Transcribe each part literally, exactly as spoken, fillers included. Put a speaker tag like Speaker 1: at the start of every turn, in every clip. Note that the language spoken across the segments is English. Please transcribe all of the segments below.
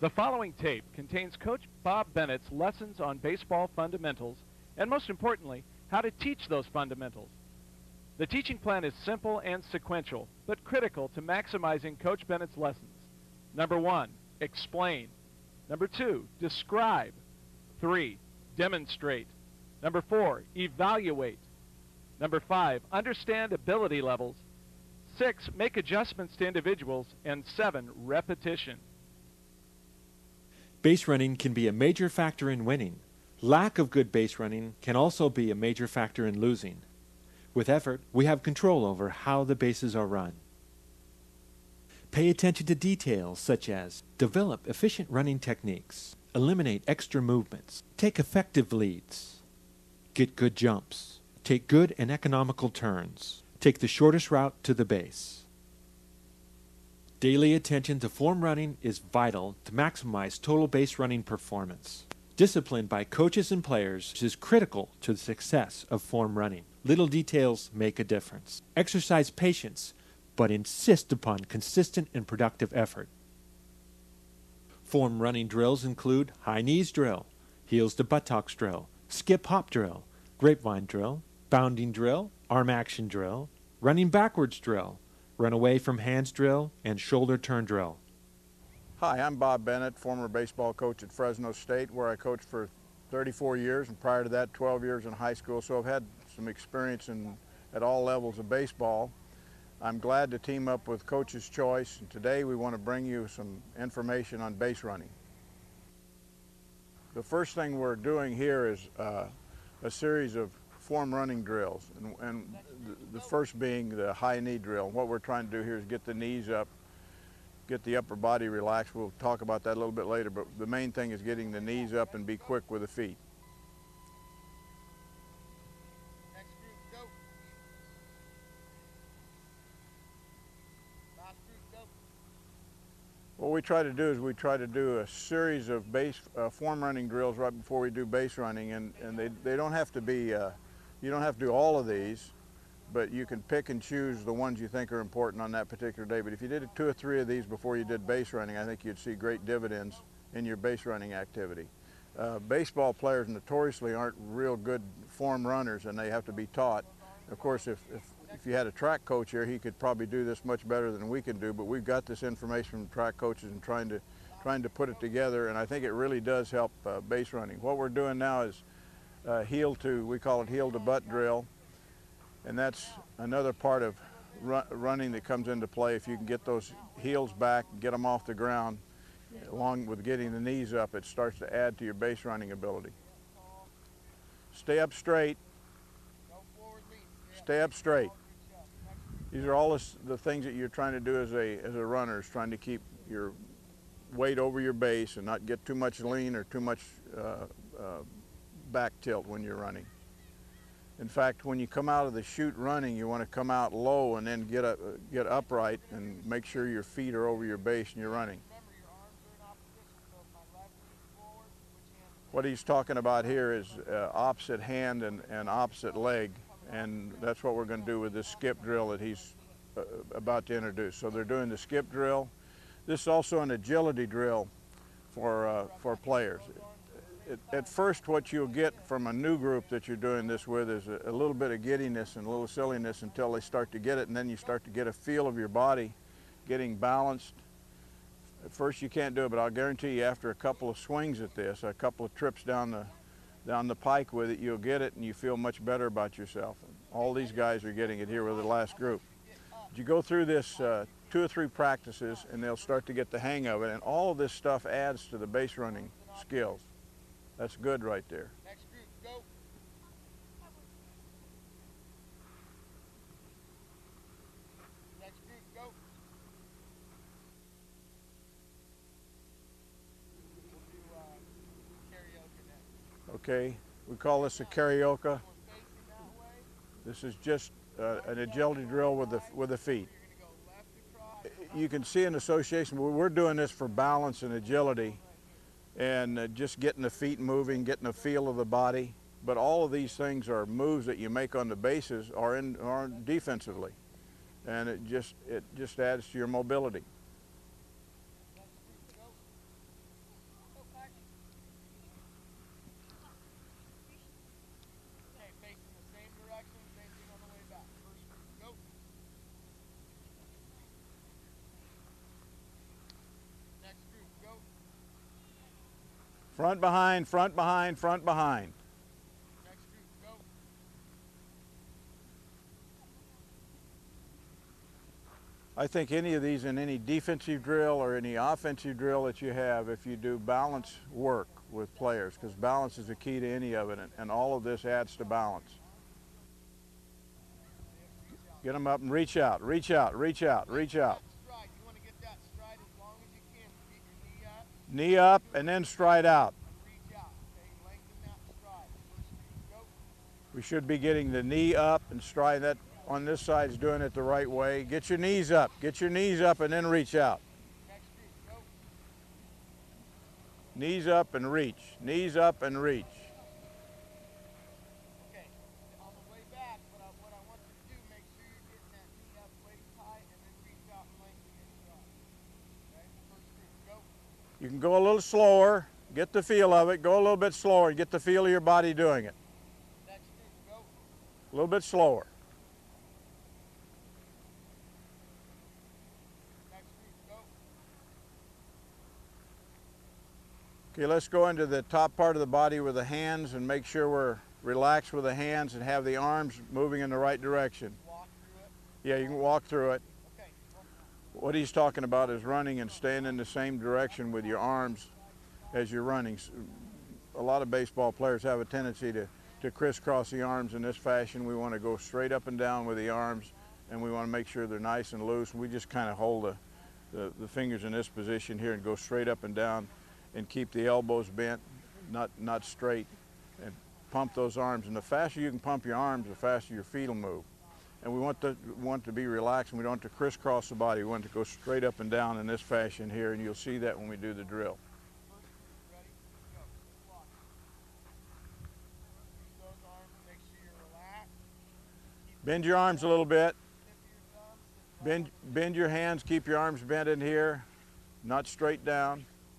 Speaker 1: The following tape contains Coach Bob Bennett's lessons on baseball fundamentals and, most importantly, how to teach those fundamentals. The teaching plan is simple and sequential, but critical to maximizing Coach Bennett's lessons. Number one, explain. Number two, describe. Three, demonstrate. Number four, evaluate. Number five, understand ability levels. Six, make adjustments to individuals. And seven, repetition.
Speaker 2: Base running can be a major factor in winning. Lack of good base running can also be a major factor in losing. With effort, we have control over how the bases are run. Pay attention to details such as develop efficient running techniques, eliminate extra movements, take effective leads, get good jumps, take good and economical turns, take the shortest route to the base. Daily attention to form running is vital to maximize total base running performance. Discipline by coaches and players is critical to the success of form running. Little details make a difference. Exercise patience, but insist upon consistent and productive effort. Form running drills include high knees drill, heels to buttocks drill, skip hop drill, grapevine drill, bounding drill, arm action drill, running backwards drill, run away from hands drill, and shoulder turn drill.
Speaker 3: Hi, I'm Bob Bennett, former baseball coach at Fresno State, where I coached for thirty-four years, and prior to that, twelve years in high school, so I've had some experience in, at all levels of baseball. I'm glad to team up with Coach's Choice, and today we want to bring you some information on base running. The first thing we're doing here is uh, a series of form running drills, and, and the first being the high knee drill. What we're trying to do here is get the knees up, get the upper body relaxed. We'll talk about that a little bit later, but the main thing is getting the knees up and be quick with the feet.
Speaker 4: Next group, go. Last group, go.
Speaker 3: What we try to do is we try to do a series of base uh, form running drills right before we do base running, and, and they, they don't have to be, uh, you don't have to do all of these, but you can pick and choose the ones you think are important on that particular day. But if you did two or three of these before you did base running, I think you'd see great dividends in your base running activity. Uh, baseball players notoriously aren't real good form runners, and they have to be taught. Of course, if, if, if you had a track coach here, he could probably do this much better than we can do, but we've got this information from track coaches and trying to, trying to put it together, and I think it really does help uh, base running. What we're doing now is uh, heel to, we call it heel to butt drill. And that's another part of ru running that comes into play. If you can get those heels back, get them off the ground, along with getting the knees up, it starts to add to your base running ability. Stay up straight. Stay up straight. These are all the, the things that you're trying to do as a, as a runner, is trying to keep your weight over your base and not get too much lean or too much uh, uh, back tilt when you're running. In fact, when you come out of the chute running, you want to come out low and then get, a, get upright and make sure your feet are over your base and you're running. What he's talking about here is uh, opposite hand and, and opposite leg, and that's what we're going to do with this skip drill that he's uh, about to introduce. So they're doing the skip drill. This is also an agility drill for, uh, for players. At first, what you'll get from a new group that you're doing this with is a, a little bit of giddiness and a little silliness until they start to get it, and then you start to get a feel of your body getting balanced. At first you can't do it, but I'll guarantee you after a couple of swings at this, a couple of trips down the, down the pike with it, you'll get it and you feel much better about yourself. And all these guys are getting it here with the last group. But you go through this uh, two or three practices and they'll start to get the hang of it, and all of this stuff adds to the base running skills. That's good right there.
Speaker 4: Next group, go. Next group, go. We'll do uh, karaoke next.
Speaker 3: Okay, we call this a karaoke. This is just uh, an agility drill with the, with the feet. You can see an association, we're doing this for balance and agility, and uh, just getting the feet moving, getting a feel of the body. But all of these things are moves that you make on the bases or in or defensively, and it just it just adds to your mobility. Front, behind, front, behind, front, behind.
Speaker 4: Next group, go.
Speaker 3: I think any of these in any defensive drill or any offensive drill that you have, if you do balance work with players, because balance is the key to any of it, and, and all of this adds to balance. Get them up and reach out, reach out, reach out, reach out.
Speaker 4: Stride. You want to get that stride as long as you can. Keep your knee up
Speaker 3: Knee up and then stride out.
Speaker 4: and reach out. Okay, lengthen that stride. First group, go.
Speaker 3: We should be getting the knee up and stride. That on this side is doing it the right way. Get your knees up, get your knees up and then reach out.
Speaker 4: Next group, go.
Speaker 3: Knees up and reach, knees up and reach.
Speaker 4: Okay, on the way back, what I, what I want you to do, make sure you're getting that knee up waist high and then reach out and lengthen your stride. Okay, first group, go.
Speaker 3: You can go a little slower, get the feel of it, go a little bit slower, get the feel of your body doing it.
Speaker 4: Next group, go.
Speaker 3: A little bit slower.
Speaker 4: Next group, go.
Speaker 3: Okay, let's go into the top part of the body with the hands and make sure we're relaxed with the hands and have the arms moving in the right direction.
Speaker 4: Walk through it.
Speaker 3: Yeah, you can walk through it.
Speaker 4: Okay, go.
Speaker 3: What he's talking about is running and staying in the same direction with your arms as you're running. A lot of baseball players have a tendency to, to crisscross the arms in this fashion. We want to go straight up and down with the arms, and we want to make sure they're nice and loose. We just kind of hold the, the, the fingers in this position here and go straight up and down and keep the elbows bent, not, not straight, and pump those arms. And the faster you can pump your arms, the faster your feet will move. And we want to, want to be relaxed, and we don't want to crisscross the body. We want to go straight up and down in this fashion here, and you'll see that when we do the drill.
Speaker 4: First group, ready? Go. Walk. Use those arms, make sure you're relaxed. Keep
Speaker 3: Bend your arms a little bit.
Speaker 4: the tip of your thumb, sit
Speaker 3: Bend, bend your hands, keep your arms bent in here, not straight down.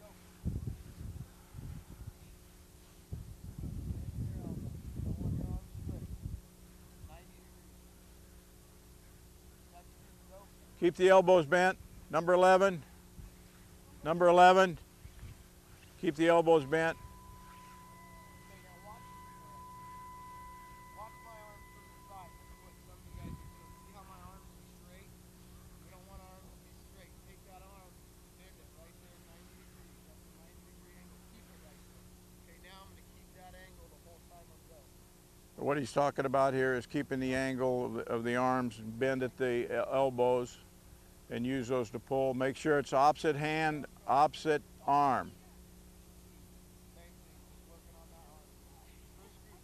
Speaker 3: Keep the elbows bent. Number eleven. Number eleven. Keep the elbows bent.
Speaker 4: Okay, now watch, watch my arms from the side. This is what some of you guys are doing. See how my arms are straight? We don't want our arms to be straight. Take that arm, bend it right there, ninety degrees. That's a ninety degree angle. Keep it right there. Okay, now I'm going to keep that angle the whole time I'm going.
Speaker 3: What he's talking about here is keeping the angle of the, of the arms, bend at the elbows, and use those to pull. Make sure it's opposite hand, opposite arm.
Speaker 4: Same thing, just working on that arm. First group,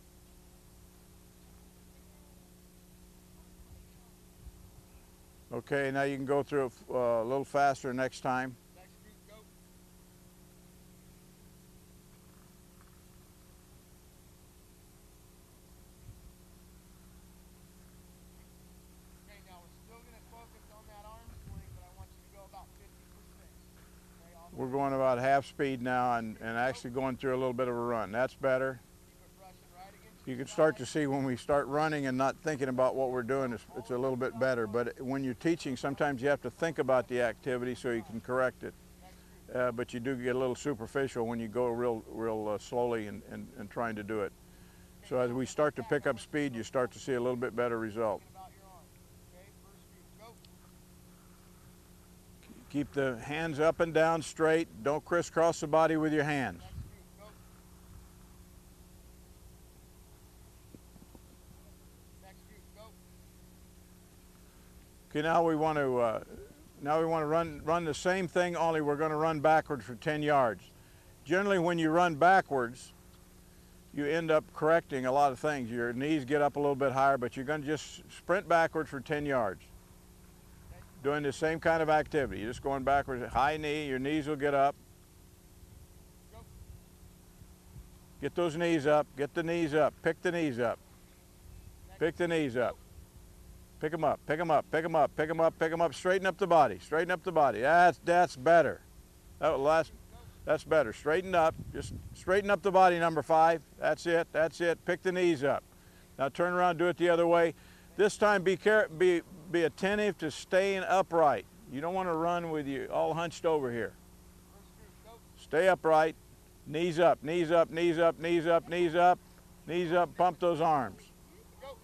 Speaker 4: go.
Speaker 3: Okay, now you can go through it uh, a little faster next time.
Speaker 4: Next group, go. Okay, now we're still going to focus on that arm swing, but I want you to go about fifty percent. Okay, all the
Speaker 3: We're
Speaker 4: way.
Speaker 3: going about half speed now and, and actually going through a little bit of a run. That's better.
Speaker 4: Keep it brushing right against
Speaker 3: You
Speaker 4: your
Speaker 3: can start
Speaker 4: side.
Speaker 3: to see when we start running and not thinking about what we're doing, it's, it's a little bit better. But when you're teaching, sometimes you have to think about the activity so you can correct it. Uh, but you do get a little superficial when you go real, real uh, slowly and, and, and trying to do it. So as we start to pick up speed, you start to see a little bit better result.
Speaker 4: About your arm. Okay, first group, go.
Speaker 3: Keep the hands up and down straight. Don't crisscross the body with your hands.
Speaker 4: Next group, go. Next group, go.
Speaker 3: Okay, now we want to uh, now we want to run run the same thing, only we're going to run backwards for ten yards. Generally, when you run backwards, you end up correcting a lot of things. Your knees get up a little bit higher, but you're going to just sprint backwards for ten yards. Doing the same kind of activity. You're just going backwards, high knee, your knees will get up.
Speaker 4: Go.
Speaker 3: Get those knees up, get the knees up, pick the knees up. Pick the knees up. Pick them up, pick them up, pick them up, pick them up, pick them up. Straighten up the body, straighten up the body. That's, that's better. That last, that's better. Straighten up, just straighten up the body, number five. That's it, that's it. Pick the knees up. Now turn around, do it the other way. This time be, care, be, be attentive to staying upright. You don't want to run with you all hunched over here.
Speaker 4: First group, go.
Speaker 3: Stay upright. Knees up, knees up, knees up, knees up, knees up, knees up, pump those arms.
Speaker 4: Go.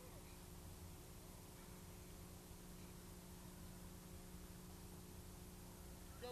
Speaker 4: Go.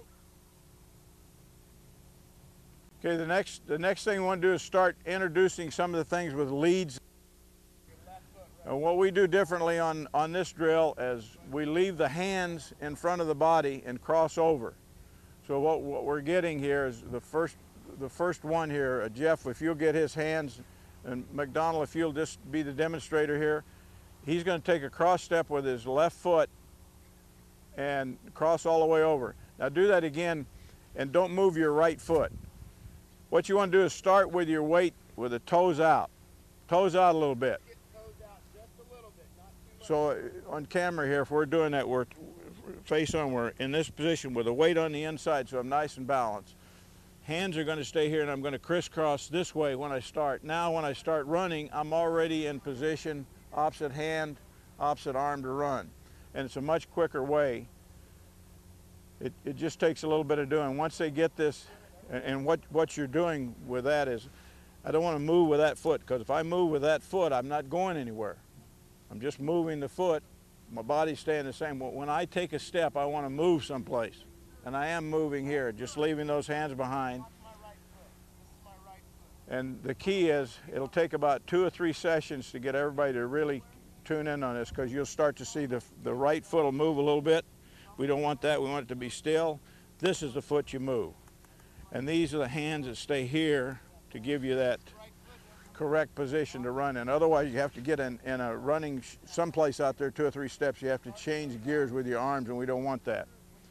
Speaker 3: Okay, the next, the next thing we want to do is start introducing some of the things with leads. And what we do differently on, on this drill is we leave the hands in front of the body and cross over. So what, what we're getting here is the first, the first one here, uh, Jeff, if you'll get his hands, and McDonald, if you'll just be the demonstrator here, he's going to take a cross step with his left foot and cross all the way over. Now do that again, and don't move your right foot. What you want to do is start with your weight with the toes out. Toes out a little bit.
Speaker 4: Get toes out just a little bit, not too much.
Speaker 3: So uh, on camera here, if we're doing that, we're face on, we're in this position with the weight on the inside, so I'm nice and balanced. Hands are going to stay here, and I'm going to crisscross this way when I start. Now when I start running, I'm already in position, opposite hand, opposite arm to run. And it's a much quicker way. It, it just takes a little bit of doing. Once they get this, and, and what, what you're doing with that is, I don't want to move with that foot, because if I move with that foot, I'm not going anywhere. I'm just moving the foot. My body's staying the same. When I take a step, I want to move someplace. And I am moving here, just leaving those hands behind.
Speaker 4: My right foot. This is my right foot.
Speaker 3: And the key is, it'll take about two or three sessions to get everybody to really tune in on this, because you'll start to see the, the right foot will move a little bit. We don't want that. We want it to be still. This is the foot you move. And these are the hands that stay here to give you that correct position to run in. Otherwise, you have to get in, in a running someplace out there, two or three steps. You have to change gears with your arms, and we don't want that.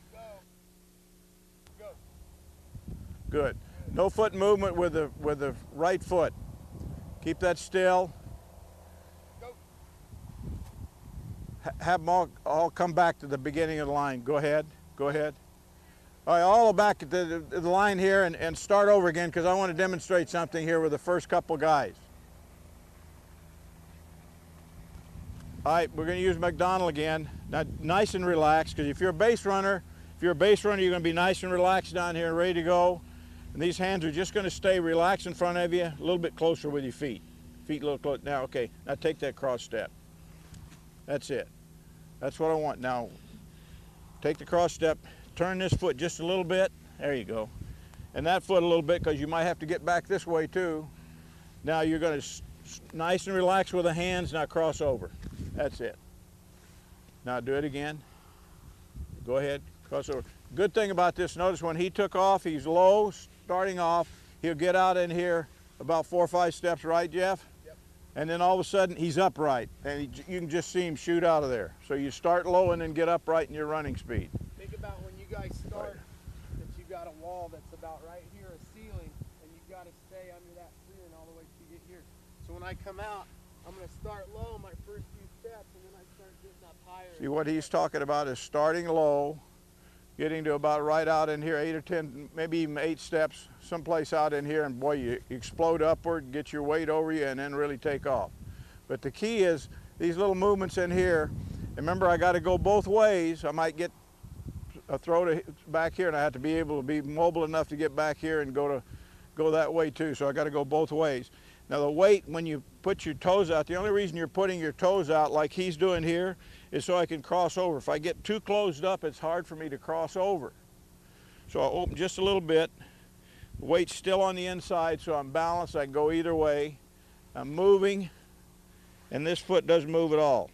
Speaker 3: Good. No foot movement with the with the right foot. Keep that still. Ha have them all, all come back to the beginning of the line. Go ahead. Go ahead. All right, all back at the, the line here and, and start over again, because I want to demonstrate something here with the first couple guys. All right, we're going to use McDonald again. Now, nice and relaxed, because if you're a base runner, if you're a base runner, you're going to be nice and relaxed down here and ready to go. And these hands are just going to stay relaxed in front of you, a little bit closer with your feet. Feet a little close. Now, okay, now take that cross step. That's it. That's what I want. Now, take the cross step. Turn this foot just a little bit. There you go. And that foot a little bit, because you might have to get back this way too. Now you're going to nice and relax with the hands, now cross over. That's it. Now do it again. Go ahead, cross over. Good thing about this, notice when he took off, he's low, starting off. He'll get out in here about four or five steps, right, Jeff?
Speaker 4: Yep.
Speaker 3: And then all of a sudden, he's upright, and he, you can just see him shoot out of there. So you start low and then get upright in your running speed.
Speaker 4: Think about when you guys start, that you got a wall that's about right here, a ceiling, and you got to stay under that ceiling all the way to get here. So when I come out, I'm going to start low my first few steps, and then I start getting up higher.
Speaker 3: See, what he's talking about is starting low, getting to about right out in here, eight or ten, maybe even eight steps, someplace out in here, and boy, you explode upward, get your weight over you, and then really take off. But the key is these little movements in here. Remember, I got to go both ways. I might get a throw to back here, and I have to be able to be mobile enough to get back here and go to go that way too. So I got to go both ways. Now the weight, when you put your toes out, the only reason you're putting your toes out like he's doing here is so I can cross over. If I get too closed up, it's hard for me to cross over. So I'll open just a little bit. The weight's still on the inside, so I'm balanced. I can go either way. I'm moving, and this foot doesn't move at all.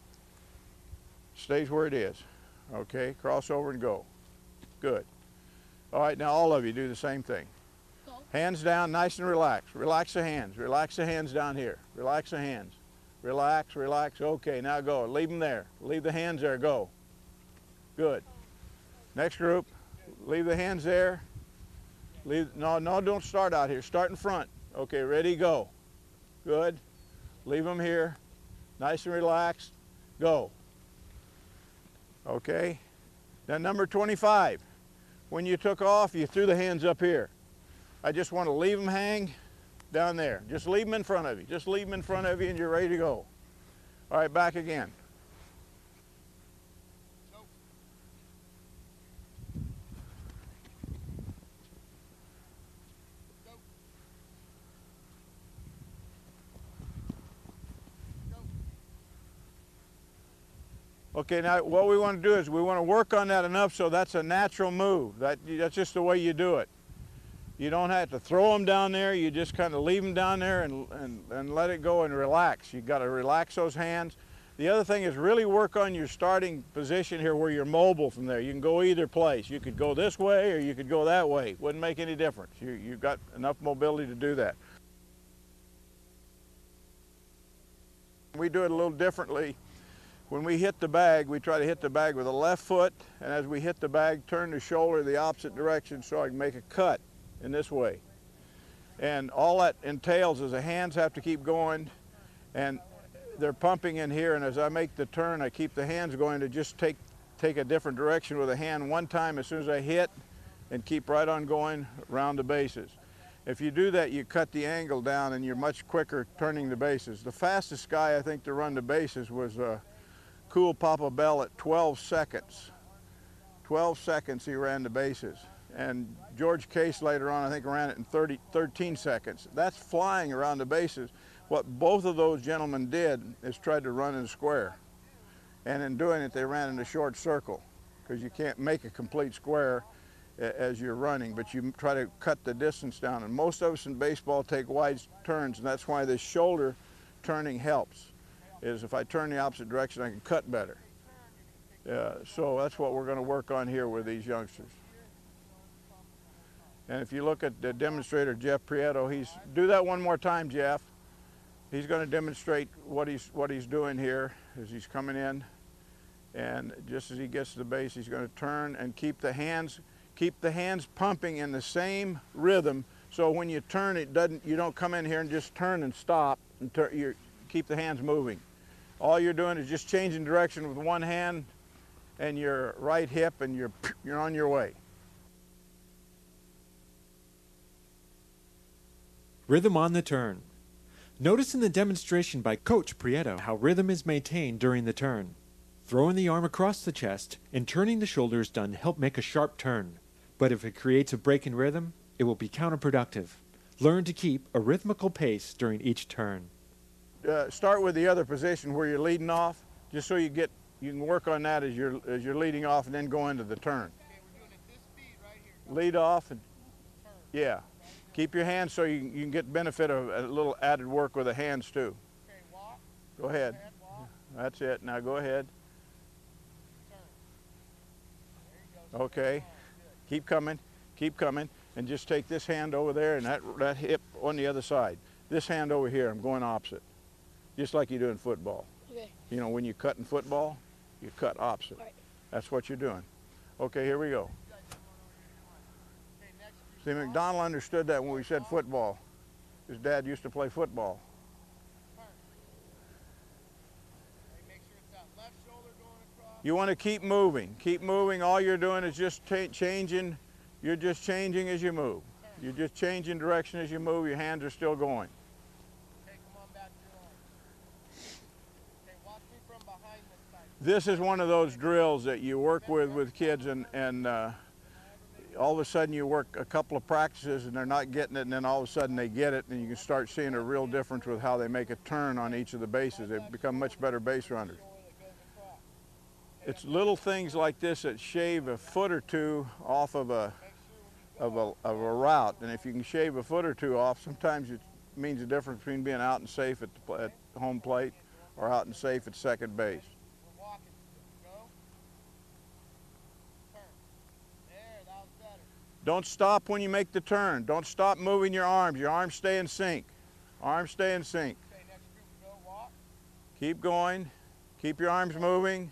Speaker 3: Stays where it is. Okay, cross over and go. Good. All right, now all of you do the same thing. Hands down, nice and relaxed. Relax the hands. Relax the hands down here. Relax the hands. Relax, relax. Okay, now go. Leave them there. Leave the hands there. Go. Good. Next group. Leave the hands there. Leave. No, no, don't start out here. Start in front. Okay, ready, go. Good. Leave them here. Nice and relaxed. Go. Okay. Now number twenty-five. When you took off, you threw the hands up here. I just want to leave them hang down there. Just leave them in front of you. Just leave them in front of you and you're ready to go. All right, back again. Okay, now what we want to do is we want to work on that enough so that's a natural move. That, that's just the way you do it. You don't have to throw them down there. You just kind of leave them down there and, and, and let it go and relax. You've got to relax those hands. The other thing is really work on your starting position here where you're mobile from there. You can go either place. You could go this way or you could go that way. Wouldn't make any difference. You, you've got enough mobility to do that. We do it a little differently. When we hit the bag, we try to hit the bag with the left foot, and as we hit the bag, turn the shoulder the opposite direction so I can make a cut in this way. And all that entails is the hands have to keep going, and they're pumping in here, and as I make the turn, I keep the hands going to just take, take a different direction with a hand one time as soon as I hit, and keep right on going around the bases. If you do that, you cut the angle down and you're much quicker turning the bases. The fastest guy, I think, to run the bases was uh, Cool Papa Bell at twelve seconds. twelve seconds he ran the bases. And George Case later on, I think, ran it in thirty, thirteen seconds. That's flying around the bases. What both of those gentlemen did is tried to run in a square. And in doing it, they ran in a short circle, because you can't make a complete square as you're running, but you try to cut the distance down. And most of us in baseball take wide turns, and that's why this shoulder turning helps. Is if I turn the opposite direction, I can cut better. Uh, so that's what we're going to work on here with these youngsters. And if you look at the demonstrator, Jeff Prieto, he's, do that one more time, Jeff. He's going to demonstrate what he's, what he's doing here as he's coming in. And just as he gets to the base, he's going to turn and keep the hands, keep the hands pumping in the same rhythm. So when you turn, it doesn't, you don't come in here and just turn and stop and turn, you keep the hands moving. All you're doing is just changing direction with one hand and your right hip, and you're, you're on your way.
Speaker 2: Rhythm on the turn. Notice in the demonstration by Coach Prieto how rhythm is maintained during the turn. Throwing the arm across the chest and turning the shoulders done help make a sharp turn. But if it creates a break in rhythm, it will be counterproductive. Learn to keep a rhythmical pace during each turn.
Speaker 3: Uh, start with the other position where you're leading off, just so you get, you can work on that as you're, as you're leading off, and then go into the turn.
Speaker 4: Okay, we're doing it this speed right here.
Speaker 3: Lead off and,
Speaker 4: Turn.
Speaker 3: yeah. Keep your hands so you, you can get benefit of a little added work with the hands too.
Speaker 4: Okay, walk.
Speaker 3: Go ahead.
Speaker 4: Head, walk.
Speaker 3: That's it. Now go ahead.
Speaker 4: Turn. There you go.
Speaker 3: Okay. Keep coming. Keep coming. And just take this hand over there and that, that hip on the other side. This hand over here, I'm going opposite. Just like you do in football.
Speaker 5: Okay.
Speaker 3: You know, when you cut in football, you cut opposite.
Speaker 5: Right.
Speaker 3: That's what you're doing. Okay, here we go.
Speaker 4: Okay, next group.
Speaker 3: See, McDonald understood that when we said football. His dad used to play football.
Speaker 4: Turn. Okay, make sure it's that left shoulder going across.
Speaker 3: You want to keep moving. Keep moving. All you're doing is just ta changing. You're just changing as you move. You're just changing direction as you move. Your hands are still going.
Speaker 4: Okay, come on back to your arm. Okay, watch me from behind this time.
Speaker 3: This is one of those drills that you work with with kids, and, and uh, all of a sudden you work a couple of practices and they're not getting it, and then all of a sudden they get it, and you can start seeing a real difference with how they make a turn on each of the bases. They become much better base runners. It's little things like this that shave a foot or two off of a, of a, of a route, and if you can shave a foot or two off, sometimes it means the difference between being out and safe at, the, at home plate or out and safe at second base.
Speaker 4: We're walking. Go. Turn. There, that was better.
Speaker 3: Don't stop when you make the turn. Don't stop moving your arms. Your arms stay in sync. Arms stay in sync.
Speaker 4: Okay, next group, go walk.
Speaker 3: Keep going. Keep your arms moving.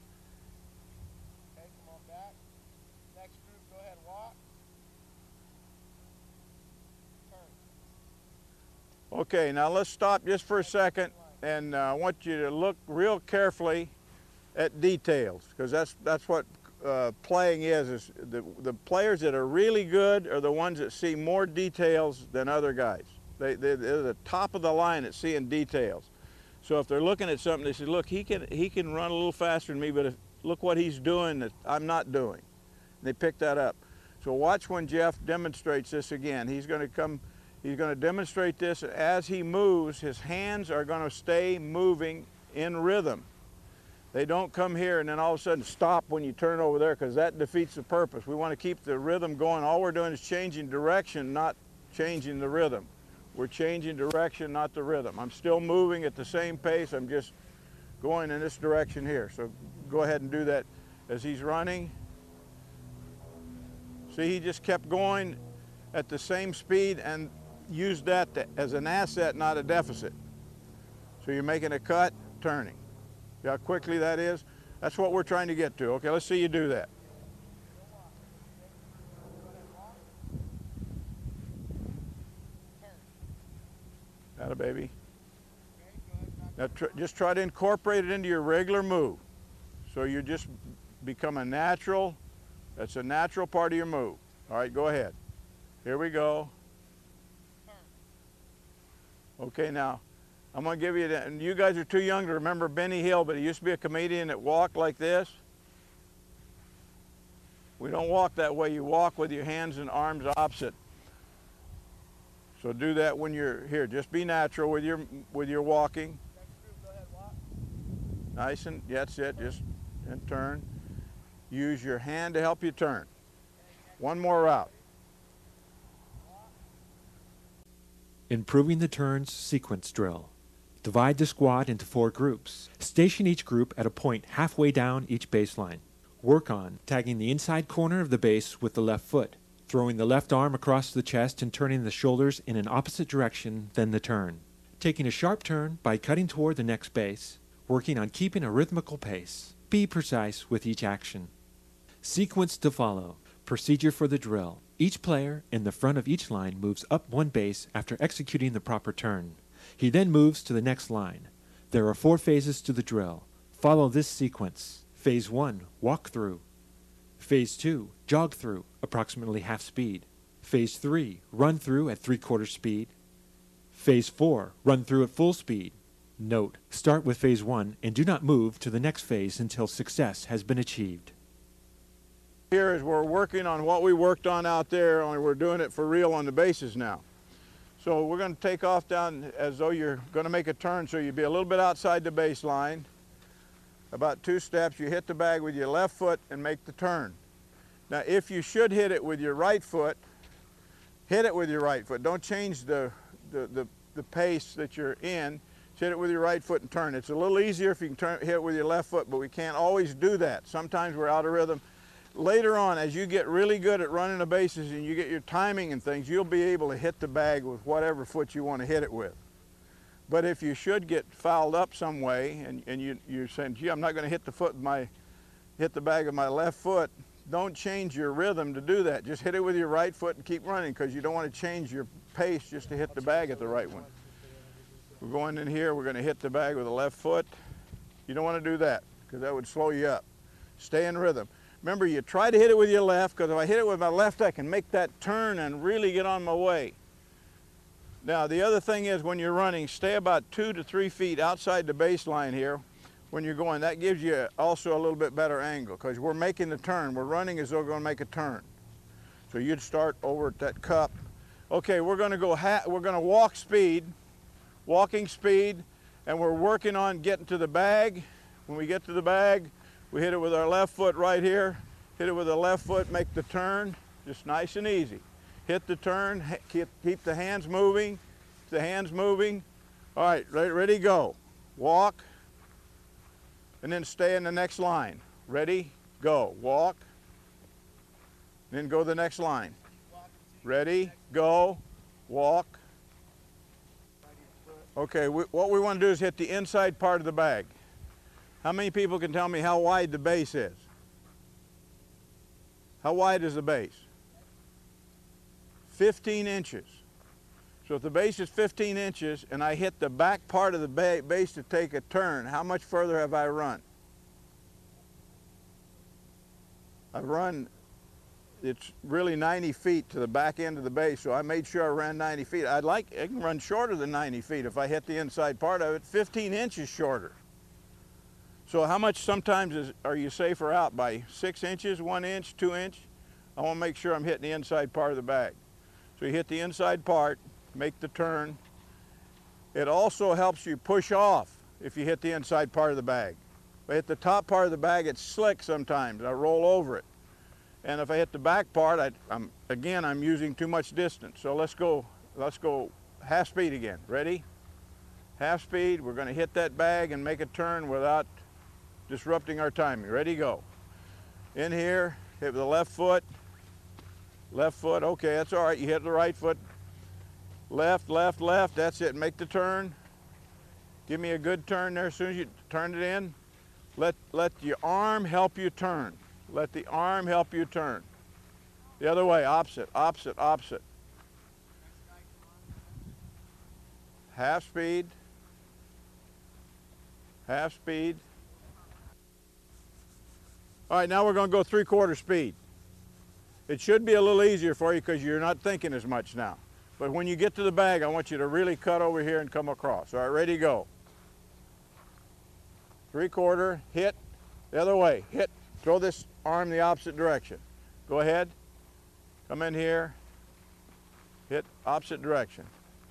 Speaker 4: Okay, come on back. Next group, go ahead, walk. Turn.
Speaker 3: Okay, now let's stop just for a second, and uh, I want you to look real carefully at details, because that's that's what uh, playing is. Is the the players that are really good are the ones that see more details than other guys. They they they're the top of the line at seeing details. So if they're looking at something, they say, "Look, he can he can run a little faster than me, but if, look what he's doing that I'm not doing." And they pick that up. So watch when Jeff demonstrates this again. He's going to come. He's going to demonstrate this. As he moves, his hands are going to stay moving in rhythm. They don't come here and then all of a sudden stop when you turn over there, because that defeats the purpose. We want to keep the rhythm going. All we're doing is changing direction, not changing the rhythm. We're changing direction, not the rhythm. I'm still moving at the same pace. I'm just going in this direction here. So go ahead and do that as he's running. See, he just kept going at the same speed and used that to, as an asset, not a deficit. So you're making a cut, turning. See how quickly that is? That's what we're trying to get to. Okay, let's see you do that. Atta baby. Now tr just try to incorporate it into your regular move. So you just become a natural, that's a natural part of your move. All right, go ahead. Here we go. Okay, now I'm going to give you that, and you guys are too young to remember Benny Hill, but he used to be a comedian that walked like this. We don't walk that way. You walk with your hands and arms opposite. So do that when you're here. Just be natural with your with your walking. Nice and that's it. Just and turn. Use your hand to help you turn. One more route.
Speaker 2: Improving the turns sequence drill. Divide the squad into four groups. Station each group at a point halfway down each baseline. Work on tagging the inside corner of the base with the left foot, throwing the left arm across the chest and turning the shoulders in an opposite direction than the turn. Taking a sharp turn by cutting toward the next base. Working on keeping a rhythmical pace. Be precise with each action. Sequence to follow. Procedure for the drill. Each player in the front of each line moves up one base after executing the proper turn. He then moves to the next line. There are four phases to the drill. Follow this sequence. Phase one, walk through. Phase two, jog through, approximately half speed. Phase three, run through at three-quarter speed. Phase four, run through at full speed. Note, start with phase one and do not move to the next phase until success has been achieved.
Speaker 3: Here is we're working on what we worked on out there, only we're doing it for real on the bases now. So we're going to take off down as though you're going to make a turn, so you'd be a little bit outside the baseline. About two steps, you hit the bag with your left foot and make the turn. Now if you should hit it with your right foot, hit it with your right foot. Don't change the, the, the, the pace that you're in. Hit it with your right foot and turn. It's a little easier if you can turn, hit it with your left foot, but we can't always do that. Sometimes we're out of rhythm. Later on, as you get really good at running the bases and you get your timing and things, you'll be able to hit the bag with whatever foot you want to hit it with. But if you should get fouled up some way and, and you, you're saying, gee, I'm not going to hit the foot with my, hit the bag with my left foot, don't change your rhythm to do that. Just hit it with your right foot and keep running, because you don't want to change your pace just to hit the bag at the right one. We're going in here, we're going to hit the bag with the left foot. You don't want to do that, because that would slow you up. Stay in rhythm. Remember, you try to hit it with your left, because if I hit it with my left, I can make that turn and really get on my way. Now, the other thing is, when you're running, stay about two to three feet outside the baseline here when you're going. That gives you also a little bit better angle, because we're making the turn. We're running as though we're going to make a turn. So you'd start over at that cup. Okay, we're going to go, ha we're going to walk speed, walking speed, and we're working on getting to the bag. When we get to the bag, we hit it with our left foot right here, hit it with the left foot, make the turn, just nice and easy. Hit the turn, keep, keep the hands moving, the hands moving. All right, ready, ready, go. Walk, and then stay in the next line. Ready, go. Walk, then go to the next line. Ready, go, walk. Okay, we, what we want to do is hit the inside part of the bag. How many people can tell me how wide the base is? How wide is the base? fifteen inches. So if the base is fifteen inches and I hit the back part of the ba base to take a turn, how much further have I run? I've run, it's really ninety feet to the back end of the base, so I made sure I ran ninety feet. I'd like, I can run shorter than ninety feet if I hit the inside part of it, fifteen inches shorter. So how much sometimes is, are you safer out by six inches, one inch, two inch? I want to make sure I'm hitting the inside part of the bag. So you hit the inside part, make the turn. It also helps you push off if you hit the inside part of the bag. If I hit the top part of the bag, it's slick sometimes. I roll over it. And if I hit the back part, I, I'm, again, I'm using too much distance. So let's go, let's go half speed again. Ready? Half speed. We're going to hit that bag and make a turn without disrupting our timing. Ready, go. In here, hit with the left foot. Left foot, okay, that's all right. You hit the right foot. Left, left, left, that's it. Make the turn. Give me a good turn there as soon as you turn it in. Let, let your arm help you turn. Let the arm help you turn. The other way, opposite, opposite, opposite. Half speed. Half speed. All right, now we're going to go three-quarter speed. It should be a little easier for you because you're not thinking as much now. But when you get to the bag, I want you to really cut over here and come across. All right, ready, go. Three-quarter, hit, the other way, hit. Throw this arm the opposite direction. Go ahead, come in here, hit opposite direction.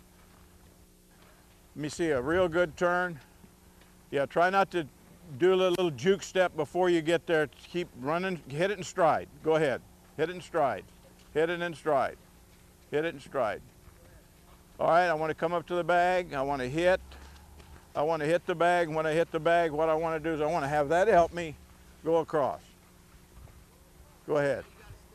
Speaker 3: Let me see a real good turn. Yeah, try not to do a little juke step before you get there. Keep running, hit it in stride. Go ahead. Hit it in stride. Hit it in stride. Hit it in stride. All right, I want to come up to the bag. I want to hit. I want to hit the bag. When I hit the bag, what I want to do is I want to have that help me go across. Go ahead.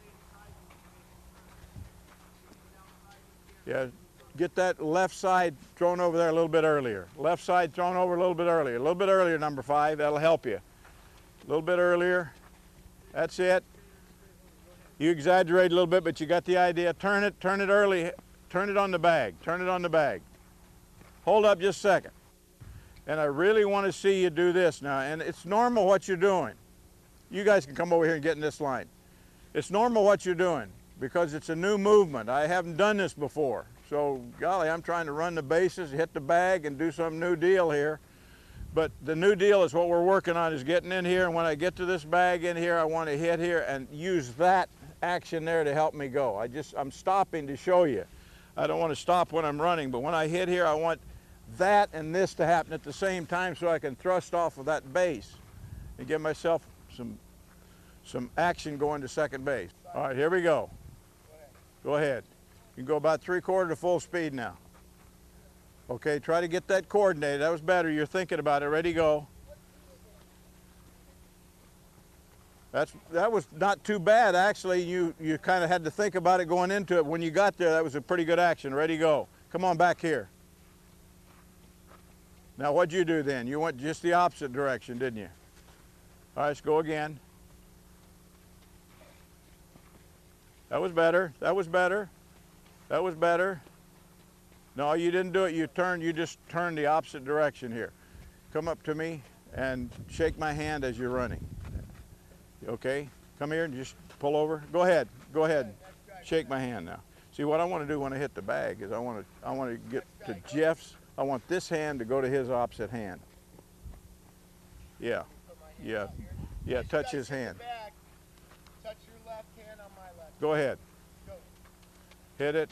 Speaker 3: Yeah, get that left side thrown over there a little bit earlier. Left side thrown over a little bit earlier. A little bit earlier, number five. That'll help you. A little bit earlier. That's it. You exaggerate a little bit, but you got the idea. Turn it, turn it early. Turn it on the bag. Turn it on the bag. Hold up just a second. And I really want to see you do this now. And it's normal what you're doing. You guys can come over here and get in this line. It's normal what you're doing because it's a new movement. I haven't done this before. So, golly, I'm trying to run the bases, hit the bag, and do some new deal here. But the new deal is what we're working on is getting in here. And when I get to this bag in here, I want to hit here and use that action there to help me go. I just, I'm stopping to show you. I don't want to stop when I'm running, but when I hit here, I want that and this to happen at the same time so I can thrust off of that base and give myself some, some action going to second base. All right, here we go. Go ahead. You can go about three quarter to full speed now. Okay, try to get that coordinated. That was better. You're thinking about it. Ready, go. That's, that was not too bad, actually. You, you kind of had to think about it going into it. When you got there, that was a pretty good action. Ready, go. Come on back here. Now, what'd you do then? You went just the opposite direction, didn't you? All right, let's go again. That was better. That was better. That was better. No, you didn't do it. You turned, you just turned the opposite direction here. Come up to me and shake my hand as you're running. Okay, come here and just pull over. Go ahead, go ahead. Shake my hand now. See, what I want to do when I hit the bag is I want to, I want to get to Jeff's. I want this hand to go to his opposite hand. Yeah, yeah, yeah. Touch his hand.
Speaker 4: Touch your left hand on my left.
Speaker 3: Go ahead.
Speaker 4: Go.
Speaker 3: Hit it.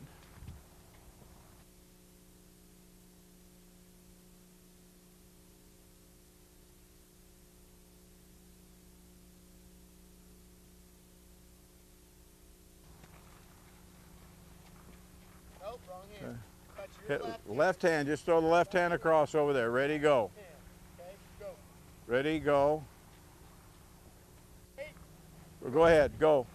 Speaker 4: Nope, wrong hand. Touch your
Speaker 3: Hit
Speaker 4: left hand.
Speaker 3: left hand. Just throw the left hand across over there. Ready, go.
Speaker 4: Okay, go.
Speaker 3: Ready, go.
Speaker 4: Hey.
Speaker 3: Go ahead, go.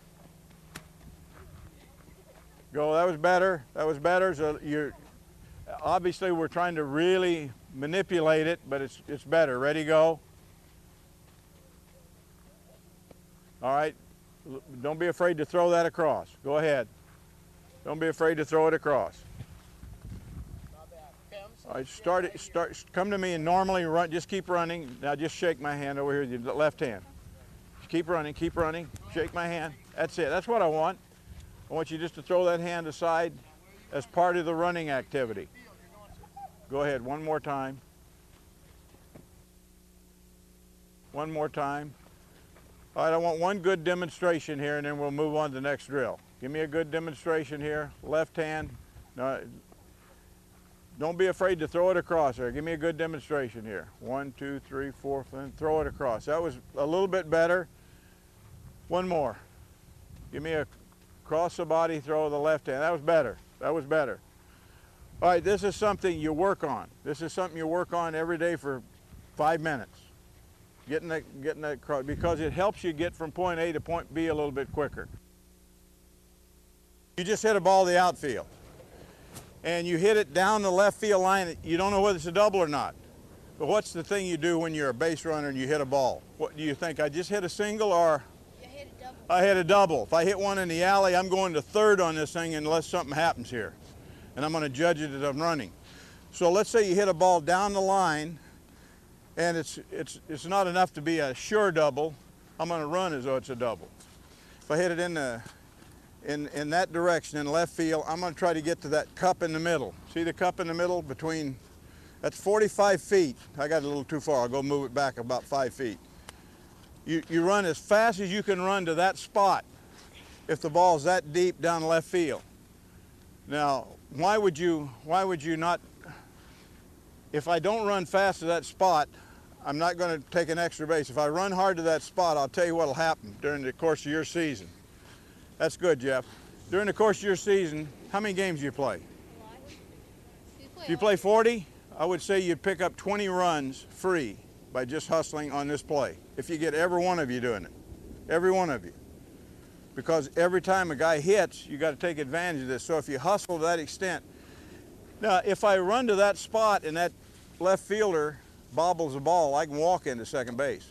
Speaker 3: Go, that was better, that was better. So you're, obviously we're trying to really manipulate it, but it's, it's better. Ready, go. All right, don't be afraid to throw that across. Go ahead. Don't be afraid to throw it across.
Speaker 4: Not bad. Okay, I'm
Speaker 3: All right, start it, start, come to me and normally run, just keep running. Now just shake my hand over here with your left hand. Just keep running, keep running, shake my hand. That's it, that's what I want. I want you just to throw that hand aside as part of the running activity. Go ahead, one more time. One more time. All right, I want one good demonstration here and then we'll move on to the next drill. Give me a good demonstration here. Left hand. No, don't be afraid to throw it across there. Give me a good demonstration here. One, two, three, four, and throw it across. That was a little bit better. One more. Give me a cross the body, throw the left hand. That was better. That was better. All right, this is something you work on. This is something you work on every day for five minutes. Getting that, getting that cross, because it helps you get from point A to point B a little bit quicker. You just hit a ball to the outfield, and you hit it down the left field line. You don't know whether it's a double or not. But what's the thing you do when you're a base runner and you hit a ball? What do you think? I just hit a single, or
Speaker 4: You hit a double.
Speaker 3: I hit a double. If I hit one in the alley, I'm going to third on this thing unless something happens here. And I'm going to judge it as I'm running. So let's say you hit a ball down the line, and it's, it's, it's not enough to be a sure double. I'm going to run as though it's a double. If I hit it in, the, in, in that direction, in left field, I'm going to try to get to that cup in the middle. See the cup in the middle between, that's forty-five feet. I got it a little too far. I'll go move it back about five feet. You, you run as fast as you can run to that spot if the ball's that deep down left field. Now, why would you, why would you not, if I don't run fast to that spot, I'm not going to take an extra base. If I run hard to that spot, I'll tell you what will happen during the course of your season. That's good, Jeff. During the course of your season, how many games do you play? If you play forty, I would say you'd pick up twenty runs free by just hustling on this play. If you get every one of you doing it, every one of you. Because every time a guy hits, you got to take advantage of this. So if you hustle to that extent. Now, if I run to that spot and that left fielder bobbles the ball, I can walk into second base.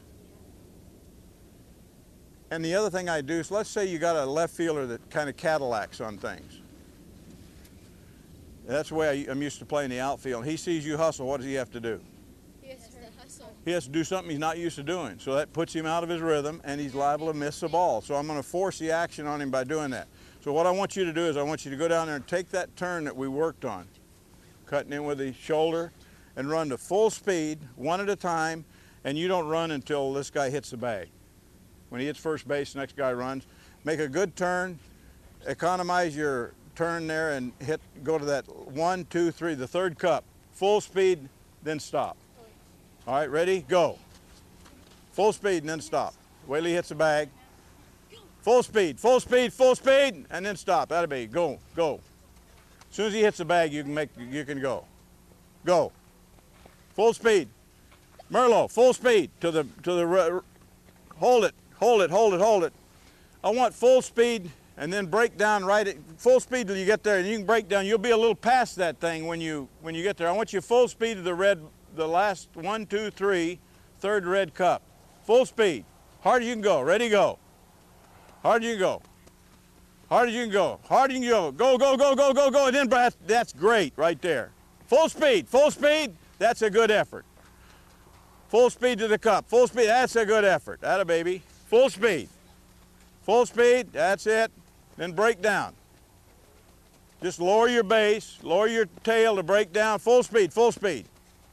Speaker 3: And the other thing I do is, let's say you got a left fielder that kind of Cadillacs on things. That's the way I, I'm used to playing the outfield. He sees you hustle, what does he have to do?
Speaker 4: He has to hustle.
Speaker 3: He has to do something he's not used to doing. So that puts him out of his rhythm, and he's liable to miss the ball. So I'm going to force the action on him by doing that. So what I want you to do is I want you to go down there and take that turn that we worked on, cutting in with the shoulder, and run to full speed, one at a time, and you don't run until this guy hits the bag. When he hits first base, the next guy runs. Make a good turn, economize your turn there, and hit. Go to that one, two, three, the third cup. Full speed, then stop. All right, ready? Go. Full speed and then stop. Wait till he hits the bag. Full speed, full speed, full speed, and then stop. That'll be go, go. As soon as he hits the bag, you can make, you can go. Go. Full speed. Merlot, full speed to the, to the, hold it, hold it, hold it, hold it. I want full speed and then break down right at full speed till you get there, and you can break down. You'll be a little past that thing when you, when you get there. I want you full speed to the red, the last one, two, three, third red cup. Full speed. Hard as you can go. Ready, go. Hard as you can go. Hard as you can go. Hard as you can go. Go, go, go, go, go, go. And then that's, that's great right there. Full speed. Full speed. That's a good effort. Full speed to the cup. Full speed. That's a good effort. Atta baby. Full speed. Full speed. That's it. Then break down. Just lower your base. Lower your tail to break down. Full speed. Full speed.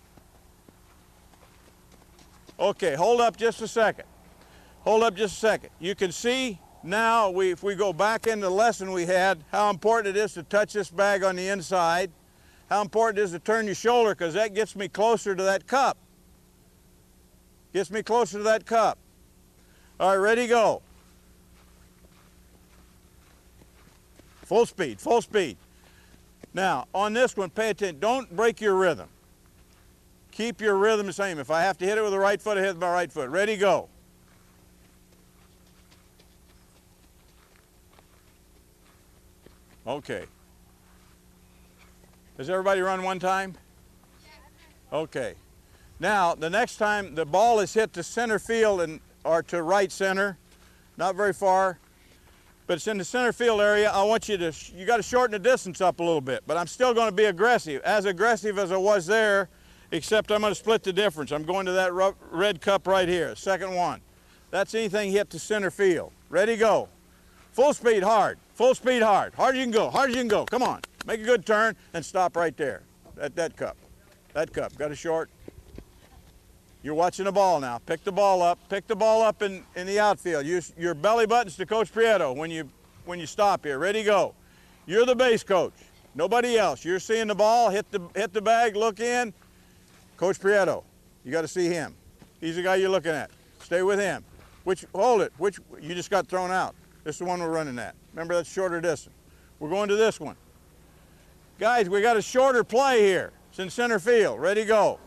Speaker 3: Okay. Hold up just a second. Hold up just a second. You can see now, we, if we go back into the lesson we had, how important it is to touch this bag on the inside, how important it is to turn your shoulder, because that gets me closer to that cup. Gets me closer to that cup. All right, ready, go. Full speed, full speed. Now, on this one, pay attention. Don't break your rhythm. Keep your rhythm the same. If I have to hit it with the right foot, I hit it with my right foot. Ready, go. Okay. Does everybody run one time? Okay. Now, the next time the ball is hit to center field and or to right center, not very far, but it's in the center field area, I want you to, you got to shorten the distance up a little bit, but I'm still going to be aggressive, as aggressive as I was there, except I'm going to split the difference. I'm going to that red cup right here, second one. That's anything hit to center field. Ready, go. Full speed, hard. Full speed, hard. Hard as you can go. Hard as you can go. Come on. Make a good turn and stop right there. At that cup. That cup. Got a short. You're watching the ball now. Pick the ball up. Pick the ball up in, in the outfield. Use your belly buttons to Coach Prieto when you, when you stop here. Ready, go. You're the base coach. Nobody else. You're seeing the ball, hit the, hit the bag, look in. Coach Prieto, you got to see him. He's the guy you're looking at. Stay with him. Which, hold it, which, you just got thrown out. This is the one we're running at. Remember, that's shorter distance. We're going to this one. Guys, we got a shorter play here. It's in center field. Ready, go.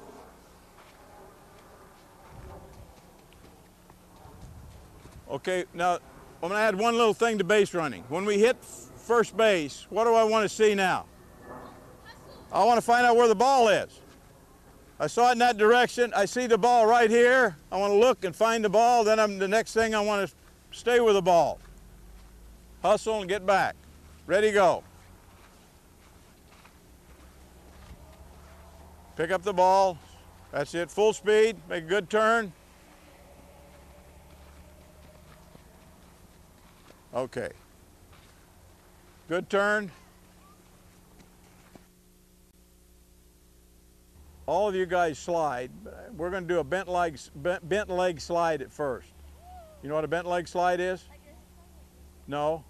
Speaker 3: Okay, now I'm going to add one little thing to base running. When we hit first base, what do I want to see now? I want to find out where the ball is. I saw it in that direction. I see the ball right here. I want to look and find the ball. Then I'm, the next thing I want to stay with the ball. Hustle and get back. Ready, go. Pick up the ball. That's it, full speed. Make a good turn. Okay. Good turn. All of you guys slide. We're going to do a bent leg, bent leg slide at first. You know what a bent leg slide is? No.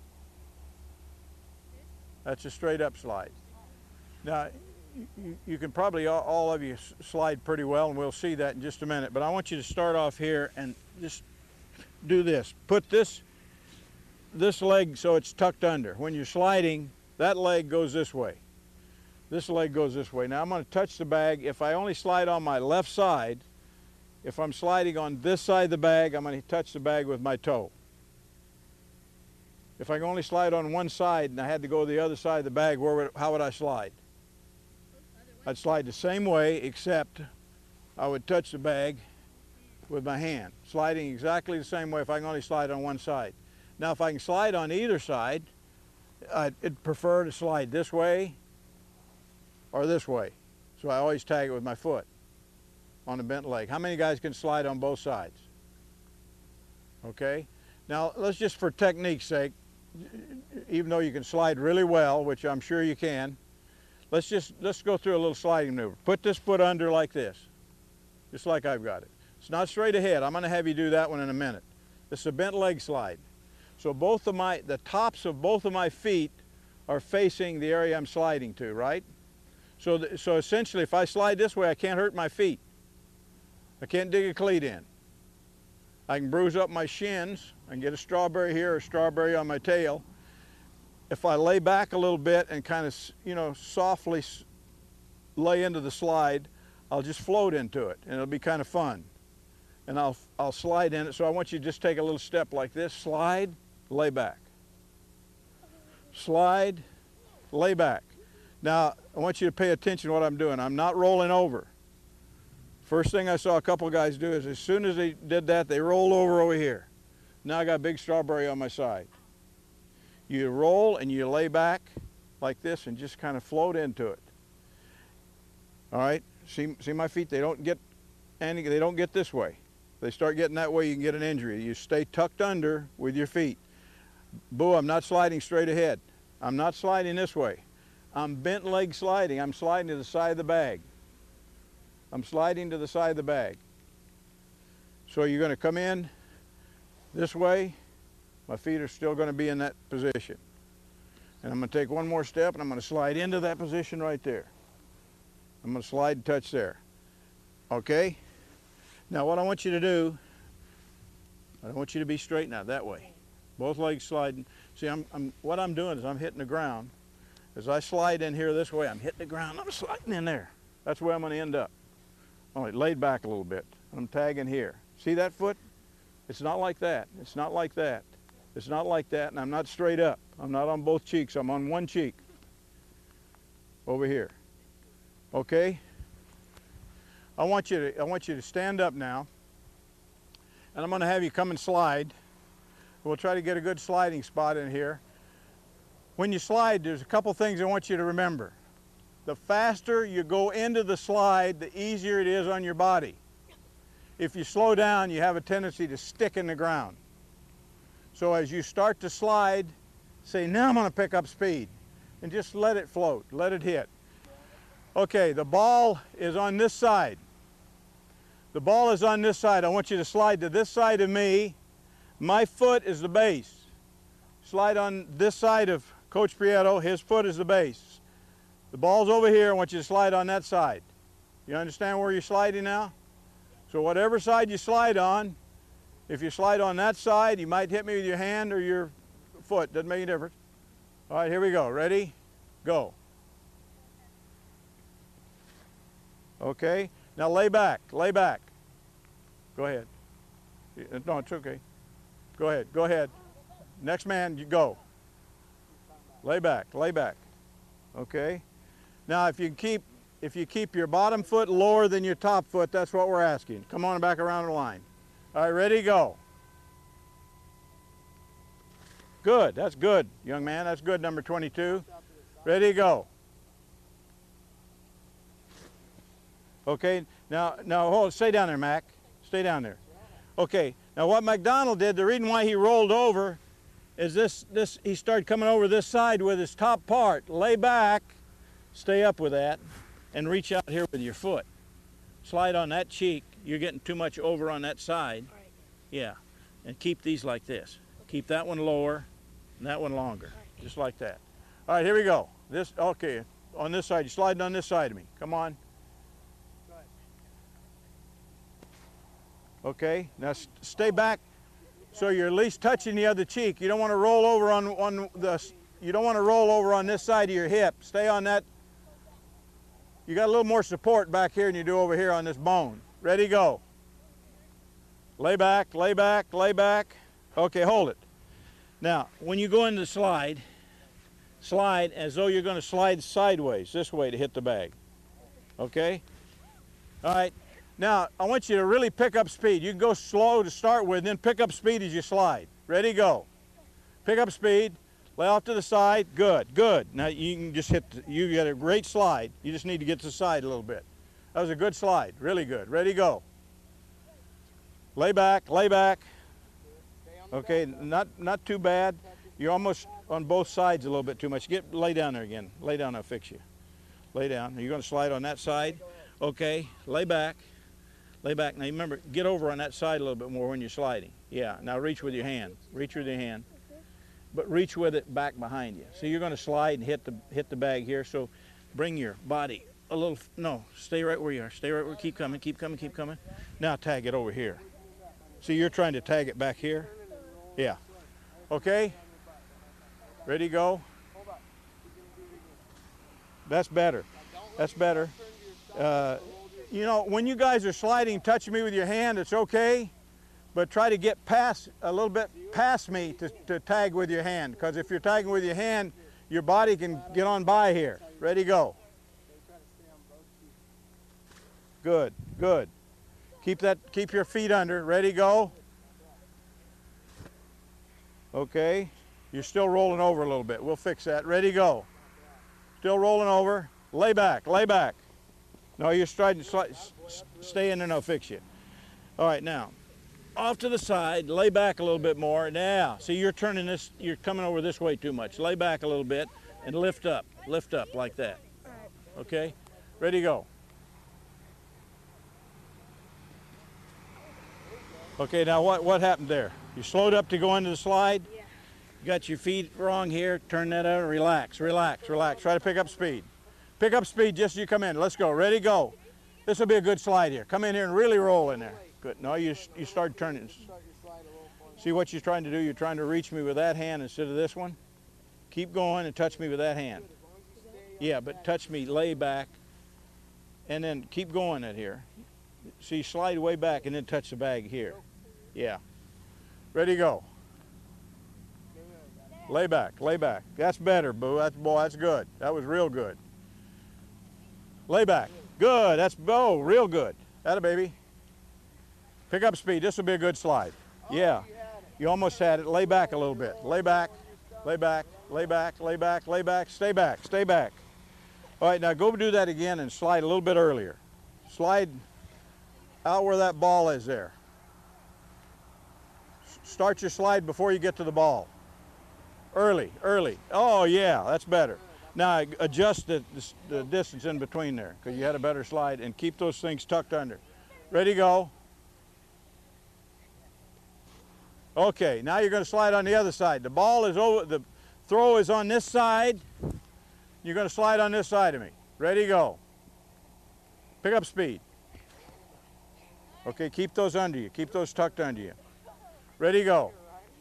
Speaker 3: That's a straight up slide. Now, you, you can probably, all, all of you slide pretty well, and we'll see that in just a minute. But I want you to start off here and just do this. Put this this leg so it's tucked under. When you're sliding, that leg goes this way. This leg goes this way. Now I'm going to touch the bag. If I only slide on my left side, if I'm sliding on this side of the bag, I'm going to touch the bag with my toe. If I can only slide on one side and I had to go to the other side of the bag, where would, how would I slide? I'd slide the same way, except I would touch the bag with my hand, sliding exactly the same way if I can only slide on one side. Now, if I can slide on either side, I'd prefer to slide this way or this way. So I always tag it with my foot on a bent leg. How many guys can slide on both sides? Okay. Now, let's just, for technique's sake, even though you can slide really well, which I'm sure you can, let's just, let's go through a little sliding maneuver. Put this foot under like this, just like I've got it. It's not straight ahead. I'm going to have you do that one in a minute. This is a bent leg slide. So both of my, the tops of both of my feet are facing the area I'm sliding to, right? So, th so essentially, if I slide this way, I can't hurt my feet. I can't dig a cleat in. I can bruise up my shins. I can get a strawberry here or a strawberry on my tail. If I lay back a little bit and kind of, you know, softly lay into the slide, I'll just float into it, and it'll be kind of fun. And I'll, I'll slide in it. So I want you to just take a little step like this. Slide, lay back. Slide, lay back. Now, I want you to pay attention to what I'm doing. I'm not rolling over. First thing I saw a couple guys do is as soon as they did that, they rolled over over here. Now I got a big strawberry on my side. You roll and you lay back like this and just kind of float into it. All right, see, see my feet? They don't get any, they don't get this way. They start getting that way, you can get an injury. You stay tucked under with your feet. Boo, I'm not sliding straight ahead. I'm not sliding this way. I'm bent leg sliding. I'm sliding to the side of the bag. I'm sliding to the side of the bag. So you're going to come in this way. My feet are still going to be in that position. And I'm going to take one more step and I'm going to slide into that position right there. I'm going to slide and touch there. Okay? Now what I want you to do, I want you to be straight now, that way. Both legs sliding. See, I'm, I'm, what I'm doing is I'm hitting the ground. As I slide in here this way, I'm hitting the ground. I'm sliding in there. That's where I'm going to end up. Only laid back a little bit. I'm tagging here. See that foot? It's not like that. It's not like that. It's not like that, and I'm not straight up. I'm not on both cheeks. I'm on one cheek. Over here. Okay? I want you to, I want you to stand up now, and I'm going to have you come and slide. We'll try to get a good sliding spot in here. When you slide, there's a couple things I want you to remember. The faster you go into the slide, the easier it is on your body. If you slow down, you have a tendency to stick in the ground. So as you start to slide, say, now I'm going to pick up speed, and just let it float, let it hit. Okay, the ball is on this side. The ball is on this side. I want you to slide to this side of me. My foot is the base. Slide on this side of Coach Prieto. His foot is the base. The ball's over here. I want you to slide on that side. You understand where you're sliding now? So whatever side you slide on, if you slide on that side, you might hit me with your hand or your foot. Doesn't make any difference. All right, here we go. Ready? Go. Okay. Now lay back. Lay back. Go ahead. No, it's okay. Go ahead. Go ahead. Next man, you go. Lay back. Lay back. Okay. Now, if you keep if you keep your bottom foot lower than your top foot, that's what we're asking. Come on back around the line. All right, ready, go. Good. That's good, young man. That's good, number twenty-two. Ready, go. Okay. Now, now hold. Stay down there, Mac. Stay down there. Okay. Now, what McDonald did, the reason why he rolled over, is this. This he started coming over this side with his top part. Lay back. Stay up with that, and reach out here with your foot. Slide on that cheek. You're getting too much over on that side. Yeah, and keep these like this. Keep that one lower, and that one longer, just like that. All right, here we go. This okay. On this side, you're sliding on this side of me. Come on. Okay. Now stay back, so you're at least touching the other cheek. You don't want to roll over on on the. You don't want to roll over on this side of your hip. Stay on that. You got a little more support back here than you do over here on this bone. Ready, go. Lay back, lay back, lay back. Okay, hold it. Now, when you go into the slide, slide as though you're going to slide sideways, this way to hit the bag. Okay? All right. Now, I want you to really pick up speed. You can go slow to start with, then pick up speed as you slide. Ready, go. Pick up speed. Lay off to the side. Good, good. Now you can just hit, the, you got a great slide. You just need to get to the side a little bit. That was a good slide, really good. Ready, go. Lay back, lay back. Okay, not not too bad. You're almost on both sides a little bit too much. Get, lay down there again. Lay down, I'll fix you. Lay down. You're going to slide on that side. Okay, lay back. Lay back. Now remember, get over on that side a little bit more when you're sliding. Yeah, now reach with your hand. Reach with your hand. But reach with it back behind you. So you're going to slide and hit the hit the bag here. So bring your body a little, no, stay right where you are. Stay right where, keep coming, keep coming, keep coming. Now tag it over here. See, you're trying to tag it back here? Yeah. Okay? Ready, go? That's better. That's better. Uh, you know, when you guys are sliding, touch me with your hand, it's okay. But try to get past, a little bit past me to, to tag with your hand. Because if you're tagging with your hand, your body can get on by here. Ready, go. Good, good. Keep that, keep your feet under. Ready, go. Okay. You're still rolling over a little bit. We'll fix that. Ready, go. Still rolling over. Lay back, lay back. No, you're striding, slide, stay in there and I'll fix you. All right, now. Off to the side, lay back a little bit more. Now, see, you're turning this, you're coming over this way too much. Lay back a little bit and lift up, lift up like that. Okay? Ready, go. Okay, now what, what happened there? You slowed up to go into the slide?
Speaker 5: Yeah.
Speaker 3: You got your feet wrong here. Turn that out. Relax, relax, relax. Try to pick up speed. Pick up speed just as you come in. Let's go. Ready, go. This will be a good slide here. Come in here and really roll in there. Good. No, you, you start turning. See what you're trying to do? You're trying to reach me with that hand instead of this one. Keep going and touch me with that hand. Yeah, but touch me, lay back, and then keep going at here. See, slide way back and then touch the bag here. Yeah. Ready, go. Lay back, lay back. That's better, Boo. That's, boy, that's good. That was real good. Lay back. Good. That's, oh, real good. Atta baby. Pick up speed. This will be a good slide. Yeah. You almost had it. Lay back a little bit. Lay back, lay back, lay back, lay back, lay back. Stay back, stay back. All right, now go do that again and slide a little bit earlier. Slide out where that ball is there. Start your slide before you get to the ball. Early, early. Oh, yeah, that's better. Now adjust the, the, the distance in between there because you had a better slide, and keep those things tucked under. Ready, go. Okay, now you're going to slide on the other side. The ball is over, the throw is on this side. You're going to slide on this side of me. Ready, go. Pick up speed. Okay, keep those under you. Keep those tucked under you. Ready, go.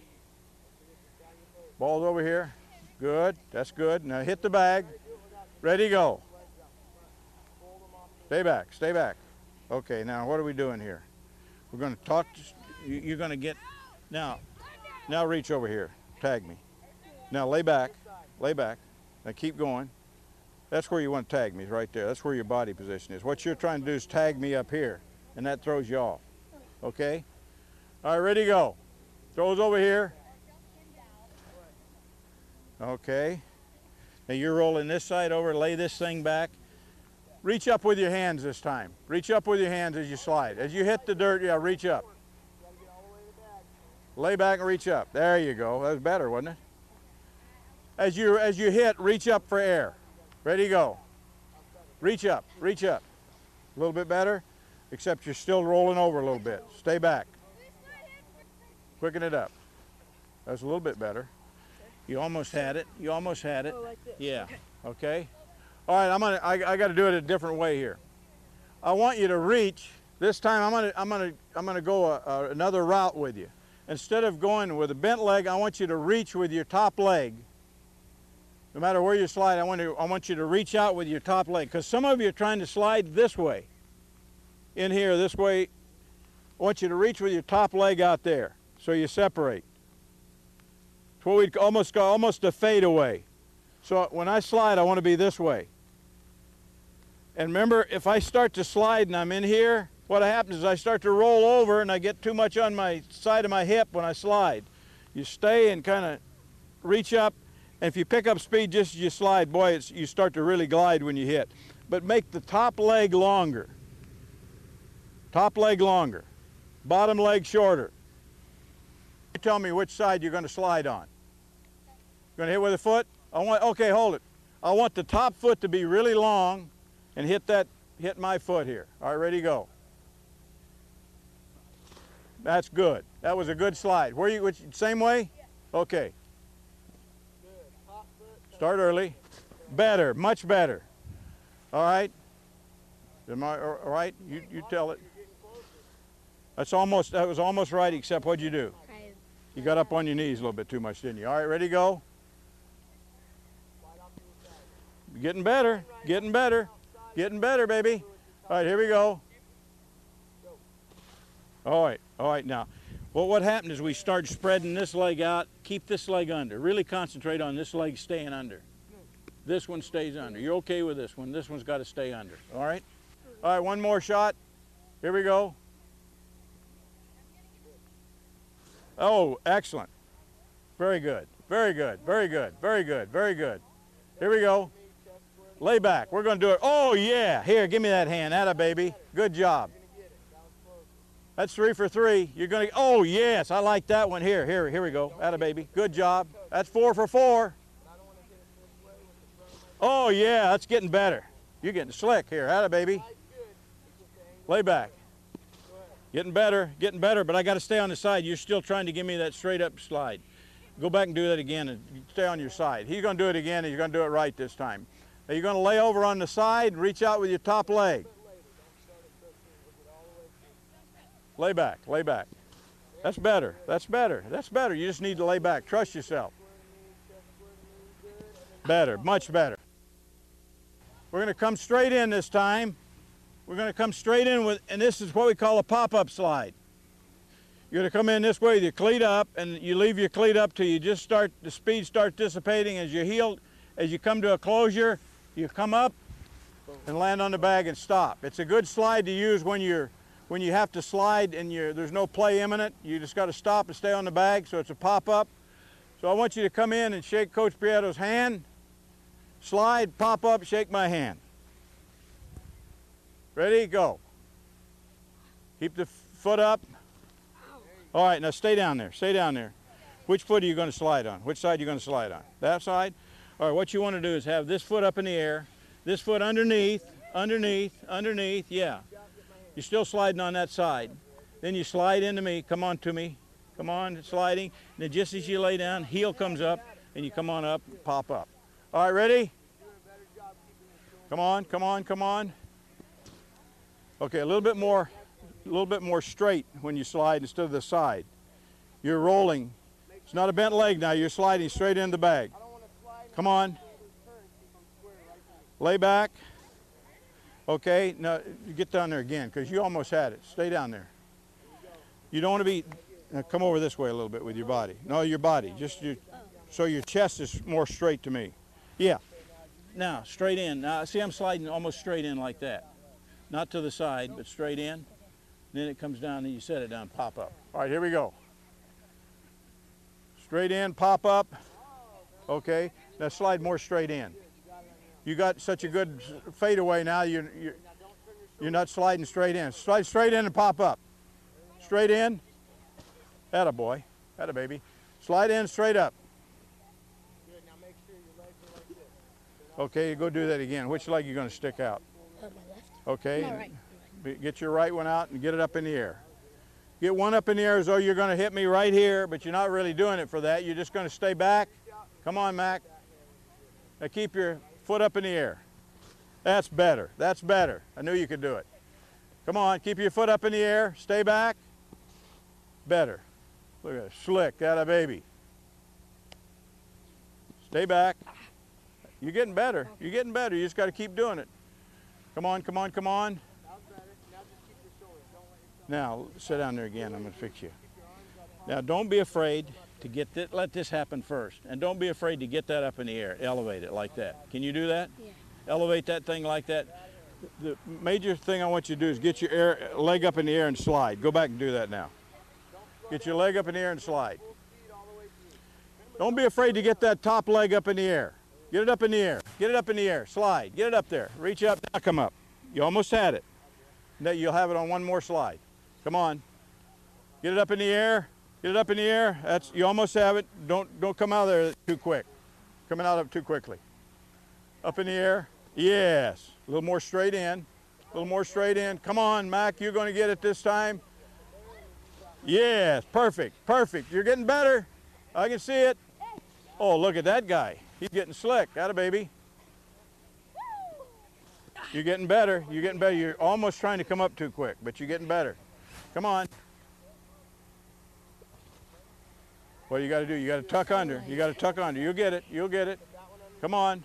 Speaker 3: Ball's over here. Good. That's good. Now hit the bag. Ready, go. Stay back. Stay back. Okay, now what are we doing here? We're going to talk. To, you're going to get. Now, now reach over here. Tag me. Now lay back. Lay back. Now keep going. That's where you want to tag me, right there. That's where your body position is. What you're trying to do is tag me up here, and that throws you off. Okay? All right, ready, go. Throws over here. Okay. Now you're rolling this side over, lay this thing back. Reach up with your hands this time. Reach up with your hands as you slide. As you hit the dirt, yeah, reach up. Lay back and reach up. There you go. That was better, wasn't it? As you, as you hit, reach up for air. Ready, go. Reach up, reach up. A little bit better, except you're still rolling over a little bit. Stay back. Quicken it up. That's a little bit better. You almost had it. You almost had it. Yeah. Okay. All right. I'm gonna. I, I got to do it a different way here. I want you to reach. This time, I'm gonna. I'm gonna. I'm gonna go a, a, another route with you. Instead of going with a bent leg, I want you to reach with your top leg. No matter where you slide, I want to. I want you to reach out with your top leg, because some of you are trying to slide this way. In here, this way. I want you to reach with your top leg out there, so you separate. It's what we'd almost call almost a fade away. So when I slide, I want to be this way. And remember, if I start to slide and I'm in here, what happens is I start to roll over and I get too much on my side of my hip when I slide. You stay and kind of reach up, and if you pick up speed just as you slide, boy, it's, you start to really glide when you hit. But make the top leg longer. Top leg longer. Bottom leg shorter. You tell me which side you're going to slide on. You're going to hit with a foot? I want, okay, hold it. I want the top foot to be really long and hit that, hit my foot here. All right, ready, go. That's good. That was a good slide. Where you, which, same way? Okay. Start early. Better, much better. All right. Am I all right? You, you tell it. That's almost, that was almost right, except what'd you do? You got up on your knees a little bit too much, didn't you? All right, ready, go. Getting better, getting better, getting better, baby. All right, here we go. All right, all right, now. Well, what happened is we start spreading this leg out. Keep this leg under. Really concentrate on this leg staying under. This one stays under. You're okay with this one. This one's got to stay under, all right? All right, one more shot. Here we go. Oh, excellent. Very good, very good, very good, very good, very good. Here we go. Lay back. We're going to do it. Oh, yeah. Here, give me that hand. Atta, baby. Good job. That's three for three. You're going to, oh, yes. I like that one. Here, here, here we go. Atta, baby. Good job. That's four for four. Oh, yeah. That's getting better. You're getting slick here. Atta, baby. Lay back. Getting better, getting better, but I got to stay on the side. You're still trying to give me that straight up slide. Go back and do that again and stay on your side. He's going to do it again, and he's going to do it right this time. Now you're going to lay over on the side and reach out with your top leg. Lay back, lay back. That's better, that's better, that's better. You just need to lay back. Trust yourself. Better, much better. We're going to come straight in this time. We're going to come straight in with, and this is what we call a pop-up slide. You're going to come in this way with your cleat up, and you leave your cleat up till you just start, the speed starts dissipating. As your heel, as you come to a closure, you come up and land on the bag and stop. It's a good slide to use when you're, when you have to slide and you're, there's no play imminent. You just got to stop and stay on the bag, so it's a pop-up. So I want you to come in and shake Coach Prieto's hand, slide, pop up, shake my hand. Ready, go. Keep the foot up. All right, now stay down there, stay down there. Which foot are you going to slide on? Which side are you going to slide on? That side? All right, what you want to do is have this foot up in the air, this foot underneath, underneath, underneath, yeah. You're still sliding on that side. Then you slide into me, come on to me, come on, sliding. And then just as you lay down, heel comes up, and you come on up, pop up. All right, ready? Come on, come on, come on. Okay, a little bit more, a little bit more straight when you slide instead of the side. You're rolling. It's not a bent leg now. You're sliding straight in the bag. Come on. Lay back. Okay, now you get down there again because you almost had it. Stay down there. You don't want to be, now come over this way a little bit with your body. No, your body, just your, so your chest is more straight to me. Yeah. Now, straight in. Now, see, I'm sliding almost straight in like that. Not to the side, but straight in. Then it comes down and you set it down, pop up. All right, here we go. Straight in, pop up. Okay, now slide more straight in. You got such a good fadeaway now, you're, you're, you're not sliding straight in. Slide straight in and pop up. Straight in. Atta boy. Atta baby. Slide in, straight up. Okay, go do that again. Which leg are you going to stick out?
Speaker 5: Uh, my left.
Speaker 3: Okay.
Speaker 5: My right.
Speaker 3: Be- Get your right one out and get it up in the air. Get one up in the air as though you're going to hit me right here, but you're not really doing it for that. You're just going to stay back. Come on, Mac. Now keep your foot up in the air. That's better. That's better. I knew you could do it. Come on, keep your foot up in the air. Stay back. Better. Look at it. Slick. Atta baby. Stay back. You're getting better. You're getting better. You just got to keep doing it. Come on, come on, come on. Now, sit down there again. I'm going to fix you. Now, don't be afraid to get that. Let this happen first. And don't be afraid to get that up in the air. Elevate it like that. Can you do that?
Speaker 5: Yeah.
Speaker 3: Elevate that thing like that. The major thing I want you to do is get your air, leg up in the air and slide. Go back and do that now. Get your leg up in the air and slide. Don't be afraid to get that top leg up in the air. Get it up in the air. Get it up in the air. Slide. Get it up there. Reach up. Now come up. You almost had it. Now you'll have it on one more slide. Come on. Get it up in the air. Get it up in the air. That's, you almost have it. Don't, don't come out of there too quick. Coming out of it too quickly. Up in the air. Yes. A little more straight in. A little more straight in. Come on, Mac. You're going to get it this time. Yes. Perfect. Perfect. You're getting better. I can see it. Oh, look at that guy. He's getting slick. Atta baby. You're getting better. You're getting better. You're almost trying to come up too quick, but you're getting better. Come on. What do you got to do? You got to tuck under. You got to tuck under. You'll get it. You'll get it. Come on.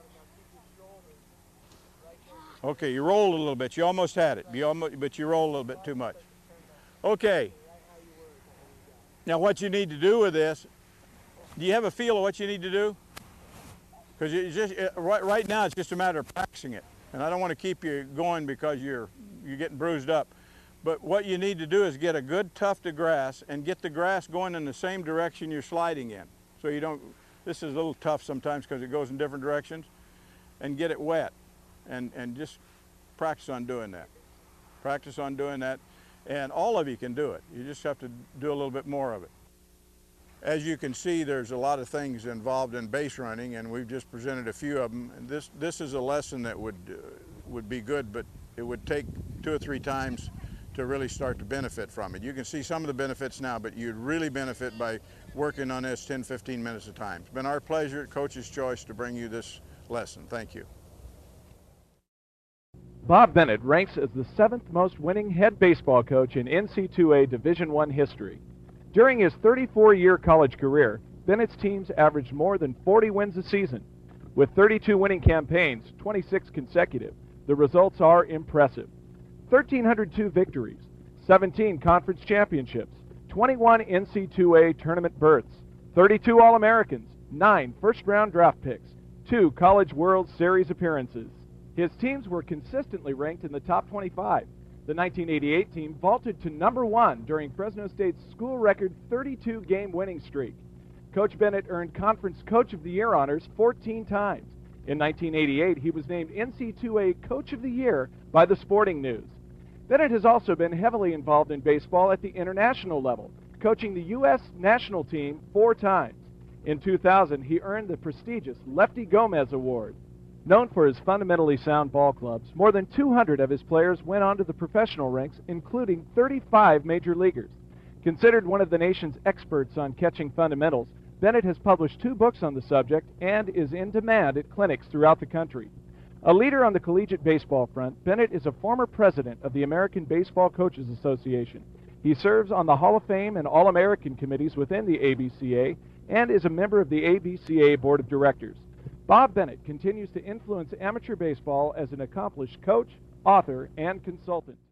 Speaker 3: Okay, you rolled a little bit. You almost had it. You almost, but you rolled a little bit too much. Okay. Now what you need to do with this, do you have a feel of what you need to do? Because it's just it, right, right now it's just a matter of practicing it. And I don't want to keep you going because you're, you're getting bruised up. But what you need to do is get a good tuft of grass and get the grass going in the same direction you're sliding in. So you don't, this is a little tough sometimes because it goes in different directions, and get it wet. And, and just practice on doing that. Practice on doing that. And all of you can do it. You just have to do a little bit more of it. As you can see, there's a lot of things involved in base running, and we've just presented a few of them. And this, this is a lesson that would, uh, would be good, but it would take two or three times to really start to benefit from it. You can see some of the benefits now, but you'd really benefit by working on this ten, fifteen minutes at a time. It's been our pleasure at Coach's Choice to bring you this lesson. Thank you.
Speaker 1: Bob Bennett ranks as the seventh most winning head baseball coach in N C double A Division one history. During his thirty-four year college career, Bennett's teams averaged more than forty wins a season. With thirty-two winning campaigns, twenty-six consecutive, the results are impressive. one thousand three hundred two victories, seventeen conference championships, twenty-one N C double A tournament berths, thirty-two All-Americans, nine first-round draft picks, two College World Series appearances. His teams were consistently ranked in the top twenty-five. The nineteen eighty-eight team vaulted to number one during Fresno State's school record thirty-two game winning streak. Coach Bennett earned Conference Coach of the Year honors fourteen times. In nineteen eighty-eight, he was named N C double A Coach of the Year by the Sporting News. Bennett has also been heavily involved in baseball at the international level, coaching the U S national team four times. In two thousand, he earned the prestigious Lefty Gomez Award. Known for his fundamentally sound ball clubs, more than two hundred of his players went on to the professional ranks, including thirty-five major leaguers. Considered one of the nation's experts on catching fundamentals, Bennett has published two books on the subject and is in demand at clinics throughout the country. A leader on the collegiate baseball front, Bennett is a former president of the American Baseball Coaches Association. He serves on the Hall of Fame and All-American committees within the A B C A and is a member of the A B C A Board of Directors. Bob Bennett continues to influence amateur baseball as an accomplished coach, author, and consultant.